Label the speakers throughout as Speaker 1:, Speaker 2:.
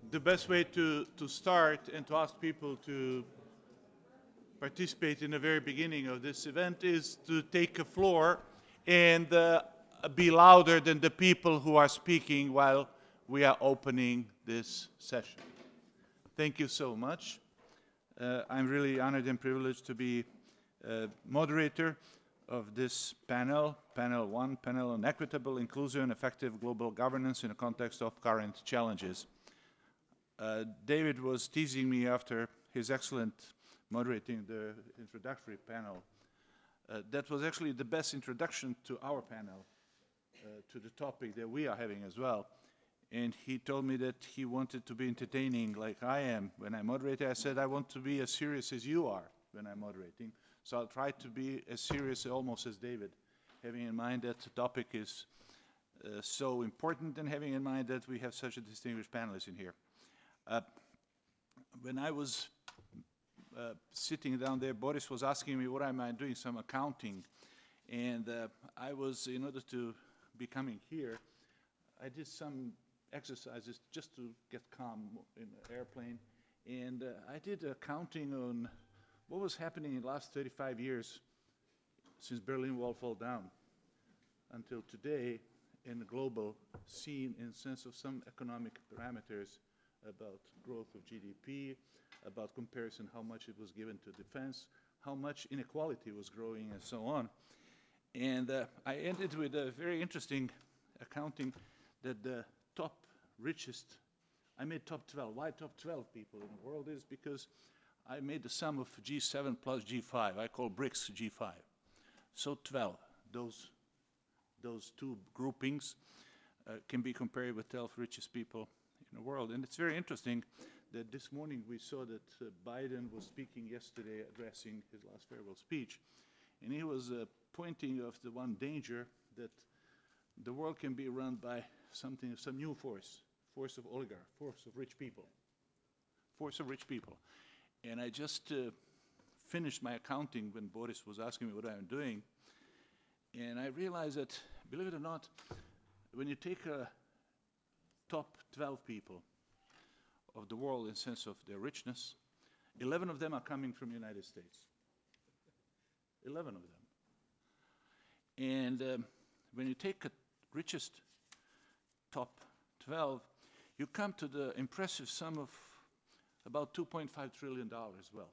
Speaker 1: The best way to start and to ask people to participate in the very beginning of this event is to take a floor and be louder than the people who are speaking while we are opening this session. Thank you so much. I'm really honored and privileged to be moderator of this panel, Panel 1, Panel on Equitable, Inclusive and Effective Global Governance in the Context of Current Challenges. David was teasing me after his excellent moderating the introductory panel. That was actually the best introduction to our panel, to the topic that we are having as well. And he told me that he wanted to be entertaining like I am when I moderate. I said, I want to be as serious as you are when I'm moderating. So I'll try to be as serious almost as David, having in mind that the topic is so important and having in mind that we have such a distinguished panelists in here. When I was sitting down there, Boris was asking me what am I doing, some accounting. And I was, in order to be coming here, I did some exercises just to get calm in the airplane. And I did accounting on what was happening in the last 35 years since Berlin Wall fell down until today in the global scene in the sense of some economic parameters about growth of GDP, about comparison how much it was given to defense, how much inequality was growing and so on. And I ended with a very interesting accounting that the top richest, I made top 12. Why top 12 people in the world is because I made the sum of G7 plus G5. I call BRICS G5. So 12, those two groupings can be compared with 12 richest people in the world. And it's very interesting that this morning we saw that Biden was speaking yesterday, addressing his last farewell speech, and he was pointing of the one danger that the world can be run by some new force of oligarchs, force of rich people. And I just finished my accounting when Boris was asking me what I'm doing, and I realized that, believe it or not, when you take top 12 people of the world in the sense of their richness, 11 of them are coming from the United States. 11 of them. And when you take the richest top 12, you come to the impressive sum of about $2.5 trillion wealth.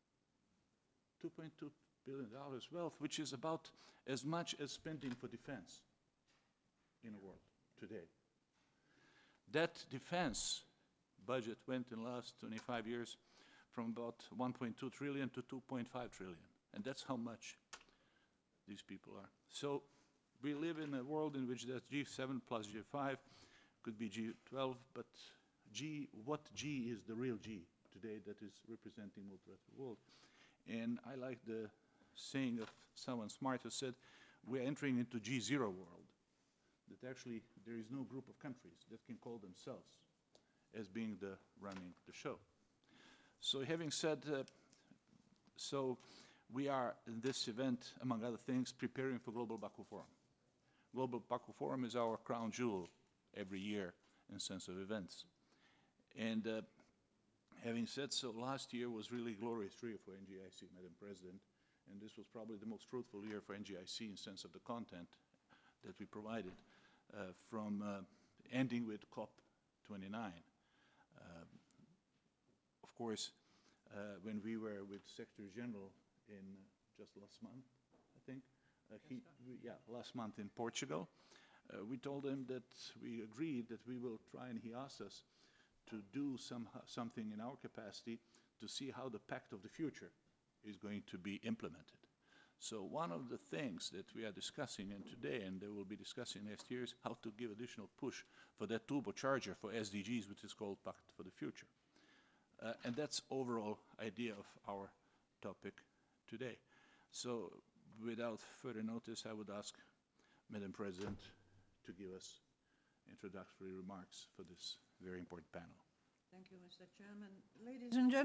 Speaker 1: $2.2 billion wealth, which is about as much as spending for defense in the world today. That defense budget went in the last 25 years from about 1.2 trillion to 2.5 trillion. And that's how much these people are. So we live in a world in which that's G7 plus G5, could be G12, but what G is the real G today that is representing multilateral world? And I like the saying of someone smart who said, we're entering into G0 world, that actually there is no group of countries that can call themselves as being the running the show. So having said, so we are in this event, among other things, preparing for Global Baku Forum. Global Baku Forum is our crown jewel every year in sense of events. And having said so, last year was really glorious year for NGIC, Madam President, and this was probably the most fruitful year for NGIC in sense of the content that we provided, from ending with COP29. Of course, when we were with Secretary General in just last month, I think, last month in Portugal, we told him that we agreed that we will try, and he asked us to do something in our capacity to see how the Pact of the Future is going to be implemented. So one of the things that we are discussing and today, and they will be discussing next year, is how to give additional push for that turbocharger for SDGs, which is called Pact for the Future. And that's overall idea of our topic today. So without further notice, I would ask Madam President to give us introductory remarks for this very important panel.
Speaker 2: Thank you, Mr. Chairman. Ladies and gentlemen.